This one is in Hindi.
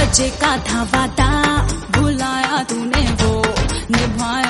सच्चे का था वादा, भुलाया तूने वो निभाया